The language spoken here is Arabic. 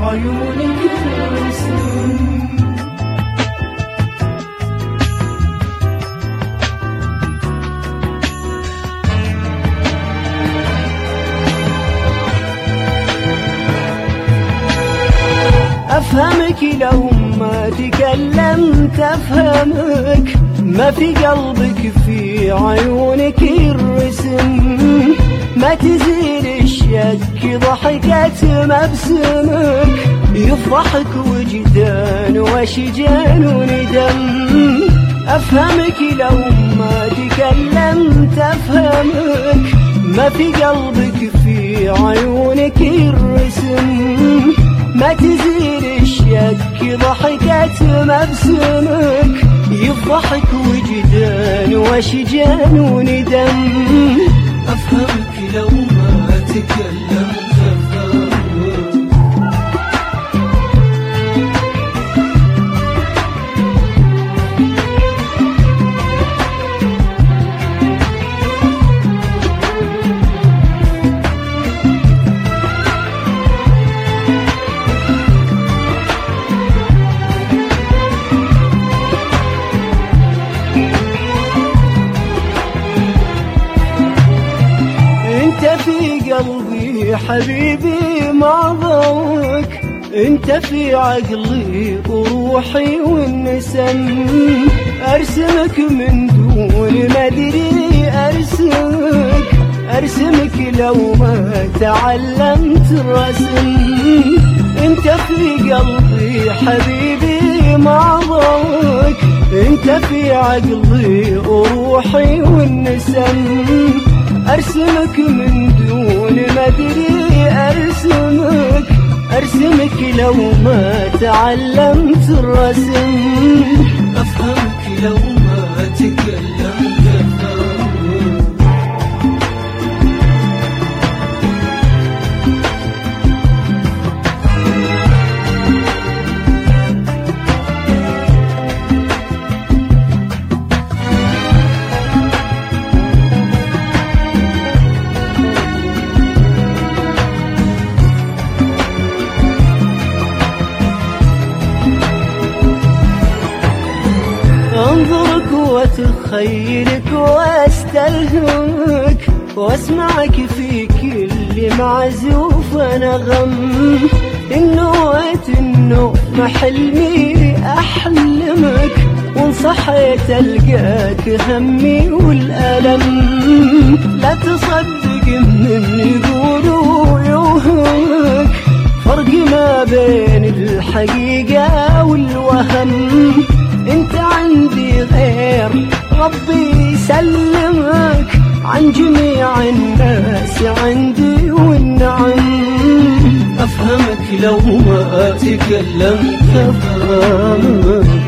عيونك الرسم. أفهمك لو ما تكلمت أفهمك، ما في قلبك في عيونك الرسم. ما تزيل الشك ضحكة مبسمك، يفضحك وجدان وشجان وندم. أفهمك لو ما تكلمت أفهمك، ما في قلبك في عيونك الرسم. ما تزيل الشك ضحكة مبسمك، يفضحك وجدان وشجان وندم. أفهمك لو ما تكلمت أفهمك. انت في قلبي حبيبي مع ضوك، انت في عقلي وروحي والنسم. ارسمك من دون ما ادري ارسمك، ارسمك لو ما تعلمت الرسم. انت في قلبي حبيبي مع ضوك، انت في عقلي وروحي والنسم. أرسمك من دون ما أدري أرسمك، أرسمك لو ما تعلمت الرسم. أفهمك لو ما تكلمت أفهمك. أنظرك وأتخيلك وأستلهمك، وأسمعك في كل معزوف نغم. النويت النوم حلمي أحلمك، وإن صحيت ألقاك همي والألم. لا تصدق من يقولوا يوهمك، فرق ما بين الحقيقة والوهم. انت عندي غير ربي يسلمك، عن جميع الناس عندي والنعم. أفهمك لو ما تكلمت أفهمك.